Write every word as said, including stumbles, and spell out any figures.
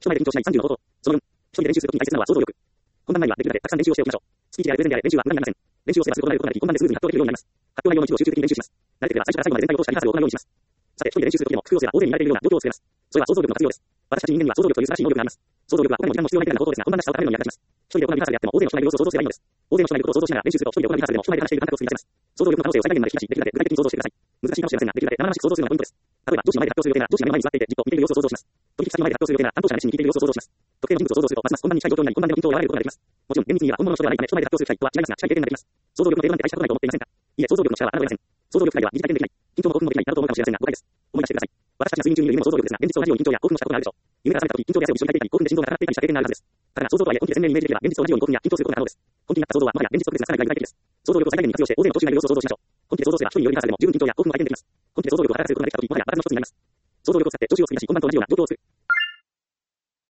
人前で緊張しないさんじゅうの方法。そのよん、一人で練習するときに大切なのは想像力。本番前にはできるだけたくさん練習をしておきましょう。スピーチであれプレゼンであれ練習は無駄になりません。練習をすればするほどなることがなり、本番でスムーズに発表できるようになります。発表内容の一部を集中的に練習します。慣れてくれば最初から最後まで全体を通したリハーサルを行うようにします。さて、一人で練習するときでも工夫をすれば大勢に言われているような状況を作れます。それは想像力の活用です。私たち人間には想像力という素晴らしい能力があります。想像力は他にも時間も必要ないくらいの方法ですが、本番らしさを高めるのに役立ちます。一人で行うリハーサルであっても大勢の人がいる様子を想像すればいいのです。大勢の人がいることを想像しながら練習すると、一人で行うリハーサルでも人前で話している感覚を作り出せます。想像力の可能性を最大限まで引き出し、できるだけ具体的に想像してください。難しいかもしれませんが、できるだけ生々しく想像するのがポイントです。例えば、上司の前で発表する予定なら、上司が目の前に座っていて、じっと見ている様子を想像します。取引先の前で発表する予定なら、担当者が熱心に聞いている様子を想像します。特定の人物を想像すると、ますます本番に近い状況になり、本番での緊張を和らげることができます。もちろん、厳密には本物の人ではないため、人前で発表する機会とは違いますが、近い経験ができます。想像力の定番って大したことないと思っていませんか？いえ、想像力の力は侮れません。想像力だけでは疑似体験できない。緊張も興奮もできないなどと思うかもしれませんが、誤解です。思い出してください。私たちが睡眠中にいる夢も想像力ですが、現実と同じように緊張や興奮もしたことがあるでしょう。夢が覚めた時、緊張で汗を一緒にかいていたり、興奮で心臓が高鳴っていたりした経験があるはずです。だから想像とはいえ、本気で鮮明にイメージできれば、現実と同じように興奮や緊張することが可能です。本気になった想像は、まだや現実と別なかなり具体的です。想像力を最大限に活用して、大勢の聴衆がいる様子を想像しましょう。本気で想像すれば、一人によるリハーサルでも十分緊張や興奮も改善できます。本気で想像力を働かせることができた時、もはや場数の一つになります。想像力を使って助手を作り出し、本番と同じような状況を作る。